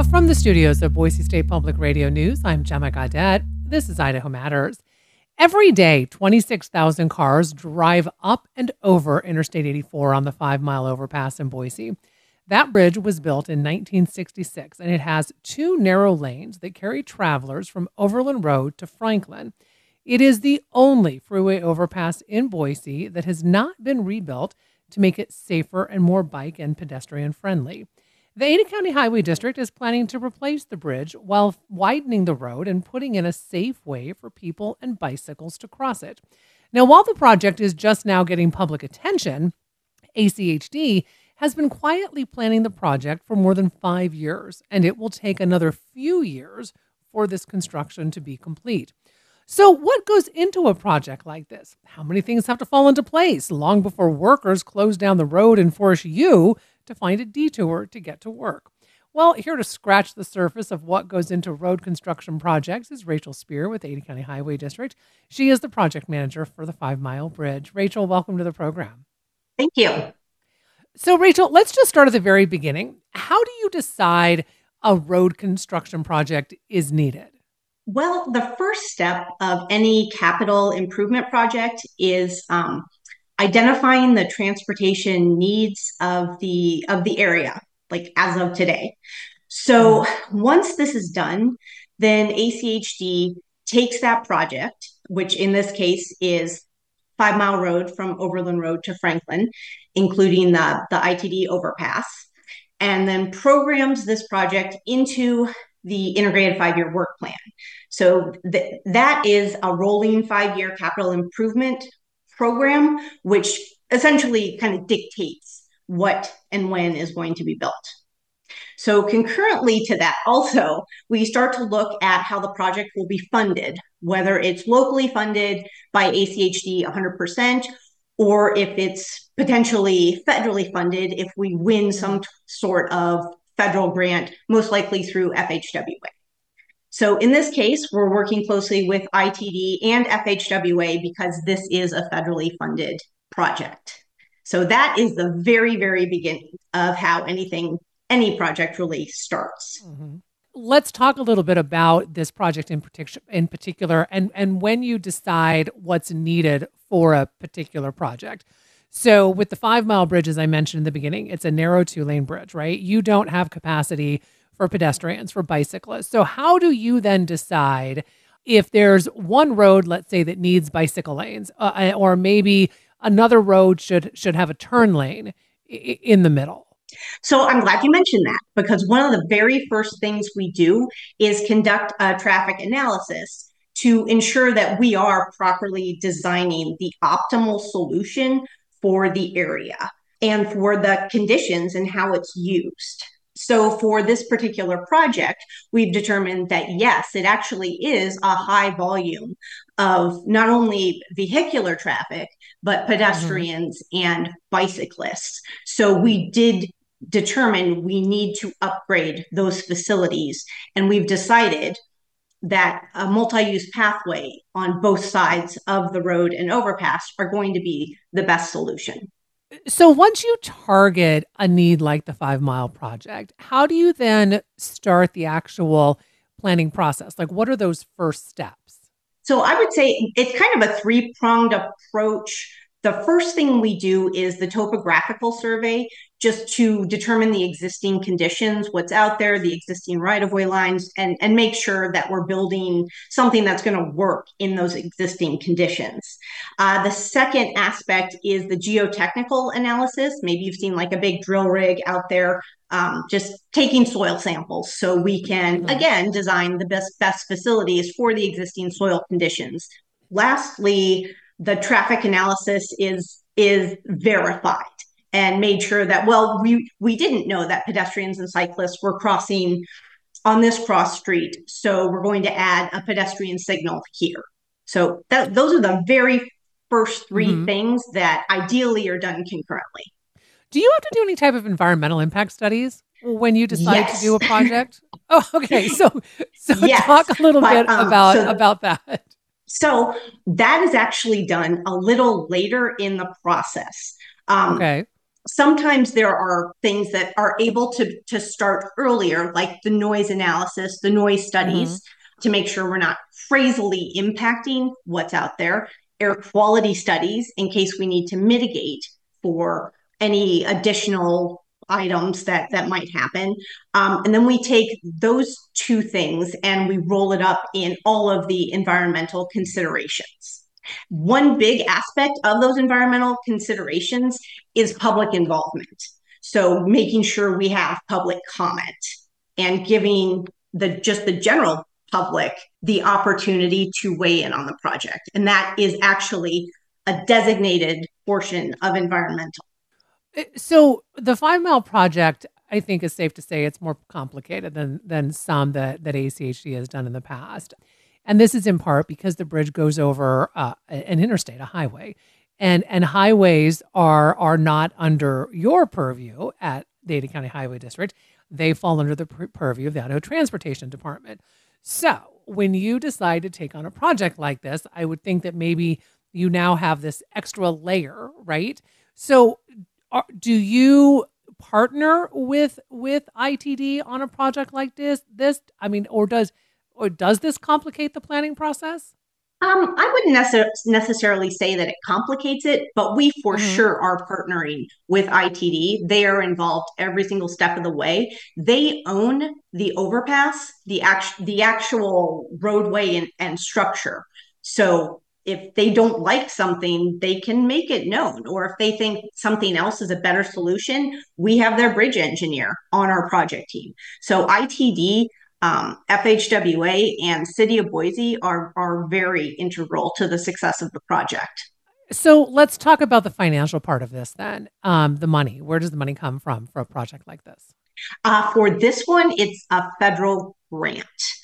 From the studios of Boise State Public Radio News, I'm Gemma Gaudette. This is Idaho Matters. Every day, 26,000 cars drive up and over Interstate 84 on the 5-mile overpass in Boise. That bridge was built in 1966, and it has 2 narrow lanes that carry travelers from Overland Road to Franklin. It is the only freeway overpass in Boise that has not been rebuilt to make it safer and more bike and pedestrian friendly. The Ada County Highway District is planning to replace the bridge while widening the road and putting in a safe way for people and bicycles to cross it. Now, while the project is just now getting public attention, ACHD has been quietly planning the project for more than 5 years, and it will take another few years for this construction to be complete. So what goes into a project like this? How many things have to fall into place long before workers close down the road and force you to find a detour to get to work? Well, here to scratch the surface of what goes into road construction projects is Rachel Spear with Ada County Highway District. She is the project manager for the 5-mile bridge. Rachel, welcome to the program. Thank you. So, Rachel, let's just start at the very beginning. How do you decide a road construction project is needed? Well, the first step of any capital improvement project is identifying the transportation needs of the area, like as of today. So once this is done, then ACHD takes that project, which in this case is 5-mile road from Overland Road to Franklin, including the ITD overpass, and then programs this project into the integrated 5-year work plan. So that is a rolling 5-year capital improvement program, which essentially kind of dictates what and when is going to be built. So concurrently to that, also, we start to look at how the project will be funded, whether it's locally funded by ACHD 100%, or if it's potentially federally funded if we win some sort of federal grant, most likely through FHWA. So in this case, we're working closely with ITD and FHWA because this is a federally funded project. So that is the very, very beginning of how any project really starts. Mm-hmm. Let's talk a little bit about this project in particular and when you decide what's needed for a particular project. So with the 5-mile bridge, as I mentioned in the beginning, it's a narrow 2-lane bridge, right? You don't have capacity for pedestrians, for bicyclists. So how do you then decide if there's one road, let's say, that needs bicycle lanes, or maybe another road should have a turn lane in the middle? So I'm glad you mentioned that, because one of the very first things we do is conduct a traffic analysis to ensure that we are properly designing the optimal solution for the area and for the conditions and how it's used. So for this particular project, we've determined that, yes, it actually is a high volume of not only vehicular traffic, but pedestrians and bicyclists. So we did determine we need to upgrade those facilities. And we've decided that a multi-use pathway on both sides of the road and overpass are going to be the best solution. So once you target a need like the 5-mile project, how do you then start the actual planning process? Like, what are those first steps? So I would say it's kind of a 3-pronged approach. The first thing we do is the topographical survey, just to determine the existing conditions, what's out there, the existing right-of-way lines, and make sure that we're building something that's going to work in those existing conditions. The second aspect is the geotechnical analysis. Maybe you've seen like a big drill rig out there just taking soil samples so we can, again, design the best facilities for the existing soil conditions. Lastly, the traffic analysis is verified and made sure that, well, we didn't know that pedestrians and cyclists were crossing on this cross street, so we're going to add a pedestrian signal here. So those are the very first 3 things that ideally are done concurrently. Do you have to do any type of environmental impact studies when you decide to do a project? Oh, okay. So yes, talk a little bit about that. So that is actually done a little later in the process. Okay. Sometimes there are things that are able to start earlier, like the noise analysis, the noise Mm-hmm. studies, to make sure we're not crazily impacting what's out there, air quality studies in case we need to mitigate for any additional items that might happen. And then we take those two things and we roll it up in all of the environmental considerations. One big aspect of those environmental considerations is public involvement. So making sure we have public comment and giving the general public the opportunity to weigh in on the project. And that is actually a designated portion of environmental. So the 5 Mile project, I think, is safe to say it's more complicated than some that ACHD has done in the past. And this is in part because the bridge goes over an interstate, a highway, and highways are not under your purview at the Ada County Highway District. They fall under the purview of the Idaho Transportation Department. So when you decide to take on a project like this, I would think that maybe you now have this extra layer, right? So do you partner with ITD on a project like this, I mean, or does this complicate the planning process? I wouldn't necessarily say that it complicates it, but we for Mm-hmm. sure are partnering with ITD. They are involved every single step of the way. They own the overpass, the actual roadway and structure. So if they don't like something, they can make it known. Or if they think something else is a better solution, we have their bridge engineer on our project team. So ITD, FHWA, and City of Boise are very integral to the success of the project. So let's talk about the financial part of this then. The money. Where does the money come from for a project like this? For this one, it's a federal grant.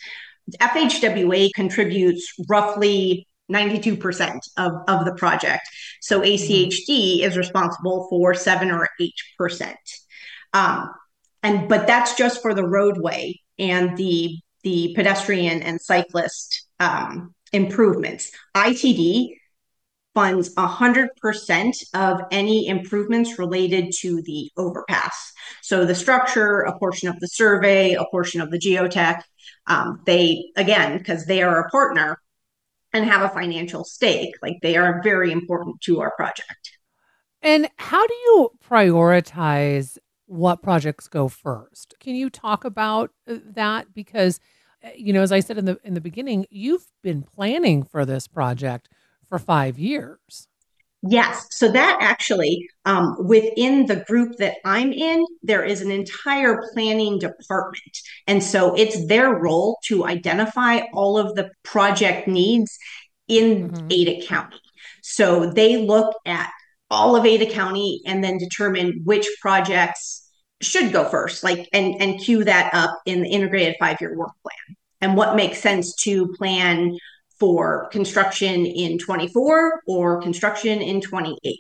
FHWA contributes roughly 92% of the project. So Mm-hmm. ACHD is responsible for 7 or 8%. Um, but that's just for the roadway and the pedestrian and cyclist improvements. ITD funds 100% of any improvements related to the overpass. So the structure, a portion of the survey, a portion of the geotech. They, again, because they are a partner and have a financial stake, like they are very important to our project. And how do you prioritize what projects go first? Can you talk about that? Because, as I said in the beginning, you've been planning for this project for 5 years. Yes. So that actually, within the group that I'm in, there is an entire planning department. And so it's their role to identify all of the project needs in Hmm. Ada County. So they look at all of Ada County and then determine which projects should go first, like and queue that up in the integrated 5 year work plan and what makes sense to plan for construction in 24 or construction in 28.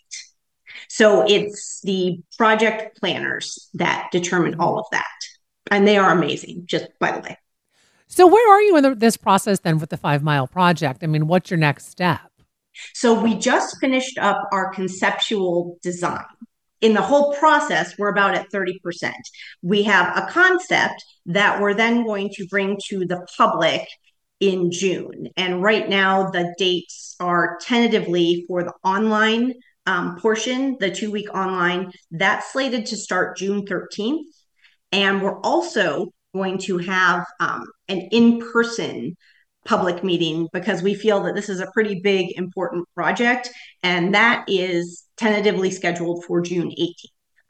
So it's the project planners that determine Hmm. all of that. And they are amazing, just by the way. So where are you in this process then with the 5 Mile project? I mean, what's your next step? So we just finished up our conceptual design. In the whole process, we're about at 30%. We have a concept that we're then going to bring to the public in June. And right now, the dates are tentatively for the online portion, the 2 week online, that's slated to start June 13th. And we're also going to have an in person public meeting because we feel that this is a pretty big, important project. And that is tentatively scheduled for June 18th.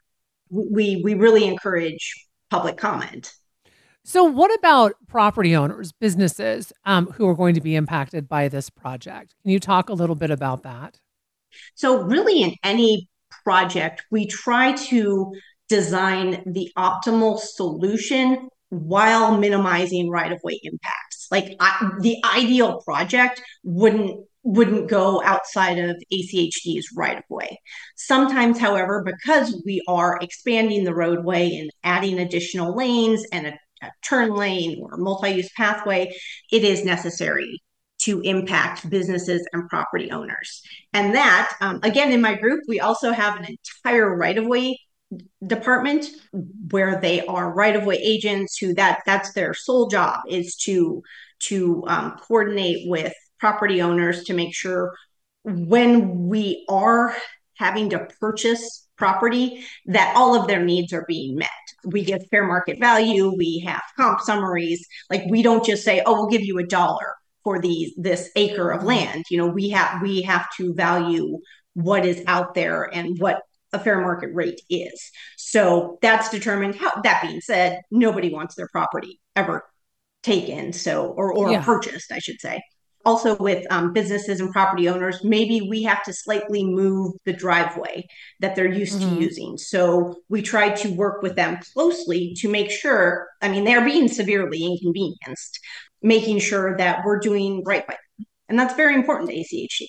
We really encourage public comment. So what about property owners, businesses who are going to be impacted by this project? Can you talk a little bit about that? So, really, in any project, we try to design the optimal solution while minimizing right of way impacts. Like the ideal project wouldn't go outside of ACHD's right of way. Sometimes, however, because we are expanding the roadway and adding additional lanes and a turn lane or multi-use pathway, it is necessary to impact businesses and property owners. And that, again, in my group, we also have an entire right of way department, where they are right-of-way agents who that's their sole job, is to coordinate with property owners to make sure when we are having to purchase property that all of their needs are being met. We give fair market value, we have comp summaries. Like, we don't just say, oh, we'll give you $1 for this acre of land. We have to value what is out there and what a fair market rate is. So that's determined. That being said, nobody wants their property ever taken, or purchased, I should say. Also, with businesses and property owners, maybe we have to slightly move the driveway that they're used to using. So we try to work with them closely to make sure, they're being severely inconvenienced, making sure that we're doing right by them. And that's very important to ACHD.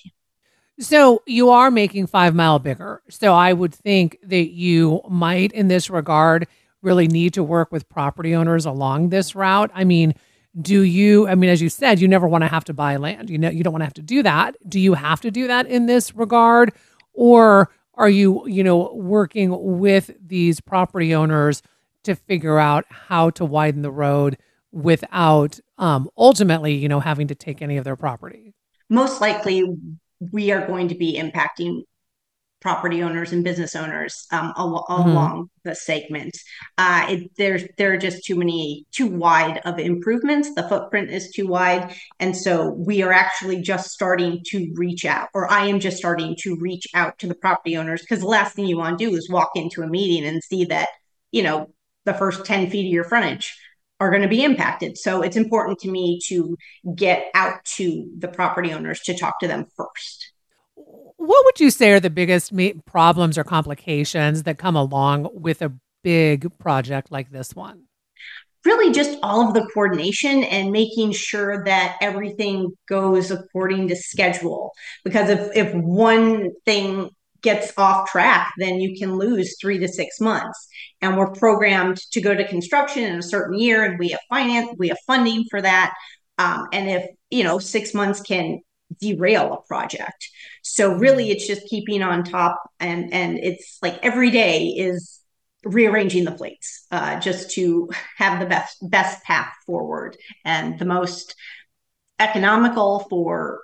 So you are making 5 Mile bigger. So I would think that you might, in this regard, really need to work with property owners along this route. Do you, as you said, you never want to have to buy land. You don't want to have to do that. Do you have to do that in this regard? Or are you, working with these property owners to figure out how to widen the road without ultimately, having to take any of their property? Most likely, we are going to be impacting property owners and business owners along the segment. There are just too wide of improvements. The footprint is too wide. And so we are actually just starting to reach out, or I am just starting to reach out to the property owners, because the last thing you want to do is walk into a meeting and see that, the first 10 feet of your frontage are going to be impacted. So it's important to me to get out to the property owners to talk to them first. What would you say are the biggest problems or complications that come along with a big project like this one? Really just all of the coordination and making sure that everything goes according to schedule. Because if one thing gets off track, then you can lose 3 to 6 months. And we're programmed to go to construction in a certain year, and we have funding for that. And if 6 months can derail a project. So really it's just keeping on top, and it's like every day is rearranging the plates, just to have the best path forward and the most economical for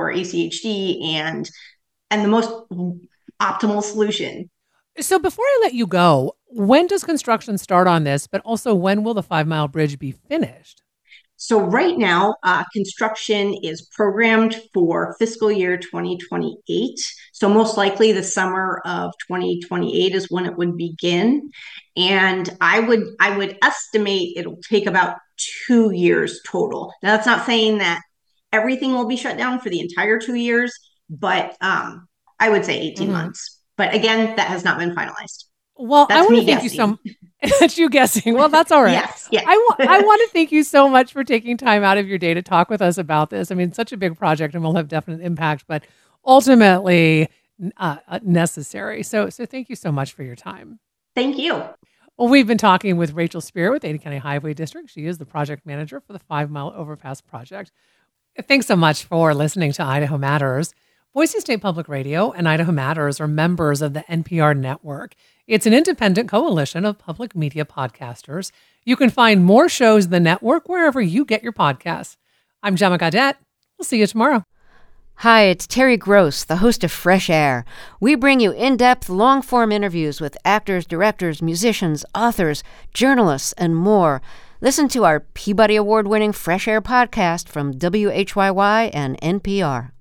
ACHD and the most optimal solution. So before I let you go, when does construction start on this, but also when will the 5 Mile Bridge be finished? So right now, construction is programmed for fiscal year 2028. So most likely the summer of 2028 is when it would begin. And I would estimate it'll take about 2 years total. Now, that's not saying that everything will be shut down for the entire 2 years, but I would say 18 months. But again, that has not been finalized. Well, I want to thank you so. That's you guessing. Well, that's all right. Yes. I want to thank you so much for taking time out of your day to talk with us about this. Such a big project, and will have definite impact, but ultimately necessary. So thank you so much for your time. Thank you. Well, we've been talking with Rachel Spear with Ada County Highway District. She is the project manager for the 5 Mile Overpass project. Thanks so much for listening to Idaho Matters. Boise State Public Radio and Idaho Matters are members of the NPR network. It's an independent coalition of public media podcasters. You can find more shows in the network wherever you get your podcasts. I'm Gemma Gaudette. We'll see you tomorrow. Hi, it's Terry Gross, the host of Fresh Air. We bring you in-depth, long-form interviews with actors, directors, musicians, authors, journalists, and more. Listen to our Peabody Award-winning Fresh Air podcast from WHYY and NPR.